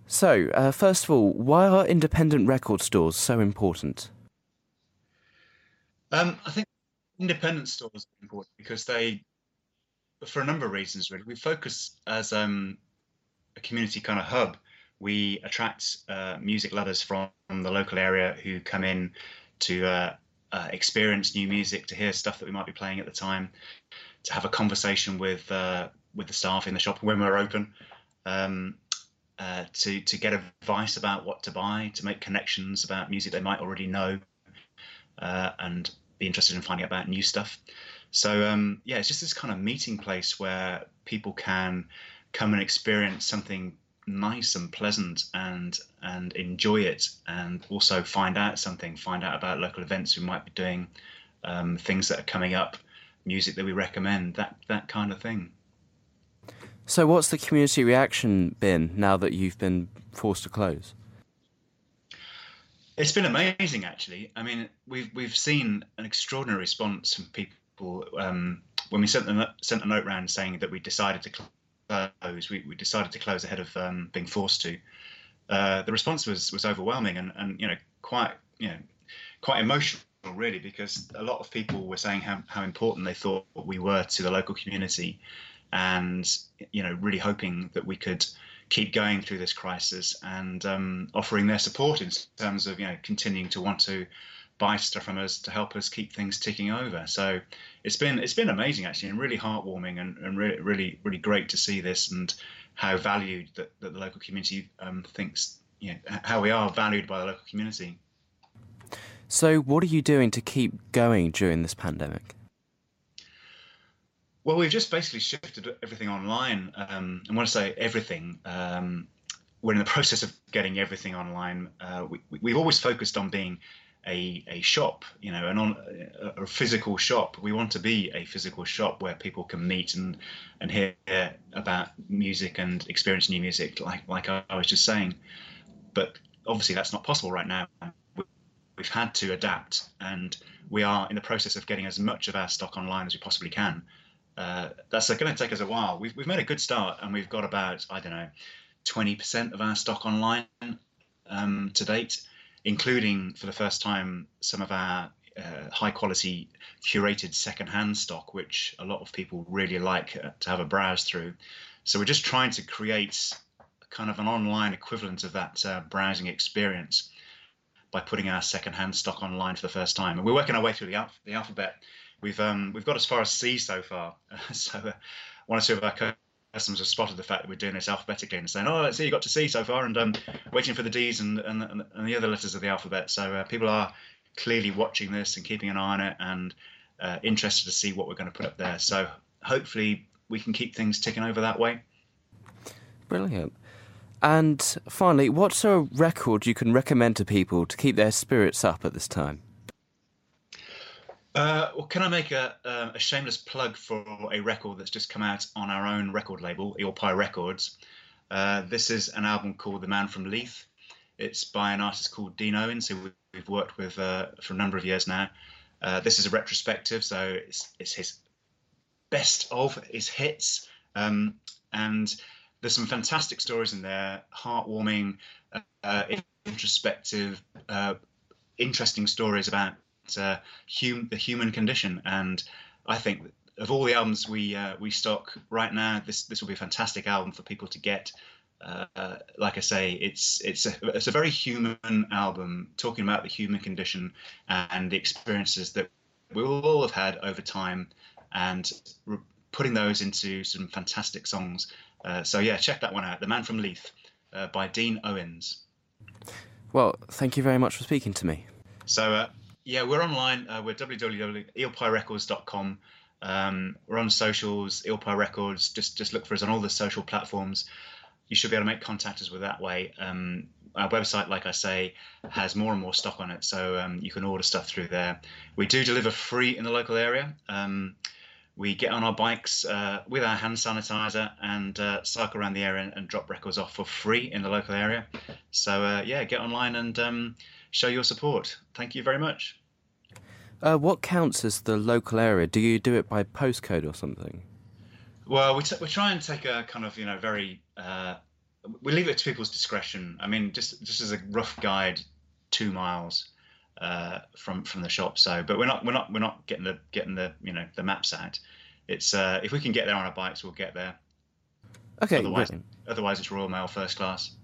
So, first of all, why are independent record stores so important? I think independent stores are important because for a number of reasons, really, we focus as a community kind of hub. We attract music lovers from the local area who come in to experience new music, to hear stuff that we might be playing at the time, to have a conversation with the staff in the shop when we're open, um, to get advice about what to buy, to make connections about music they might already know, and be interested in finding out about new stuff. So yeah, it's just this kind of meeting place where people can come and experience something nice and pleasant and enjoy it, and also find out about local events we might be doing, things that are coming up, music that we recommend, that kind of thing. So, what's the community reaction been now that you've been forced to close? It's been amazing, actually. I mean, we've seen an extraordinary response from people when we sent a note round saying that we decided to close. We decided to close ahead of being forced to. The response was overwhelming and quite quite emotional, really, because a lot of people were saying how important they thought we were to the local community, and really hoping that we could keep going through this crisis, and offering their support in terms of continuing to want to buy stuff from us to help us keep things ticking over. So it's been amazing, actually, and really heartwarming, and really great to see this, and how valued that the local community thinks, how we are valued by the local community. So, what are you doing to keep going during this pandemic? Well, we've just basically shifted everything online. And when I say everything, we're in the process of getting everything online. We've always focused on being a shop, a physical shop. We want to be a physical shop where people can meet and hear about music and experience new music, like I was just saying. But obviously, that's not possible right now. We've had to adapt, and we are in the process of getting as much of our stock online as we possibly can. That's going to take us a while. We've made a good start, and we've got about, I don't know, 20% of our stock online to date, including, for the first time, some of our high quality curated second-hand stock, which a lot of people really like to have a browse through. So we're just trying to create kind of an online equivalent of that browsing experience by putting our second-hand stock online for the first time. And we're working our way through the alphabet. We've got as far as C so far. So one or two of our customers have spotted the fact that we're doing this alphabetically and saying, "Oh, let's see, you got to C so far," and waiting for the D's and the other letters of the alphabet. So people are clearly watching this and keeping an eye on it, and interested to see what we're going to put up there. So hopefully we can keep things ticking over that way. Brilliant. And finally, what's a record you can recommend to people to keep their spirits up at this time? Well, can I make a shameless plug for a record that's just come out on our own record label, Eel Pie Records? This is an album called The Man from Leith. It's by an artist called Dean Owens, who we've worked with for a number of years now. This is a retrospective, so it's his best of his hits. And there's some fantastic stories in there, heartwarming, uh, introspective, interesting stories about the human condition. And I think of all the albums we stock right now, this will be a fantastic album for people to get. Like I say, it's a very human album, talking about the human condition and the experiences that we will all have had over time, and putting those into some fantastic songs. So yeah, check that one out. The Man from Leith, by Dean Owens. Well, thank you very much for speaking to me. So yeah, we're online. We're www.eelpierecords.com. We're on socials, Eel Pie Records. Just look for us on all the social platforms. You should be able to make contact us with that way. Our website, like I say, has more and more stock on it, so you can order stuff through there. We do deliver free in the local area. We get on our bikes with our hand sanitizer and cycle around the area and drop records off for free in the local area. So yeah, get online and show your support. Thank you very much. What counts as the local area? Do you do it by postcode or something? Well, we try and take a kind of very we leave it to people's discretion. I mean, just as a rough guide, 2 miles from the shop. So, but we're not getting the the maps out. It's if we can get there on our bikes, we'll get there. Okay, Otherwise, brilliant. otherwise it's Royal Mail first class.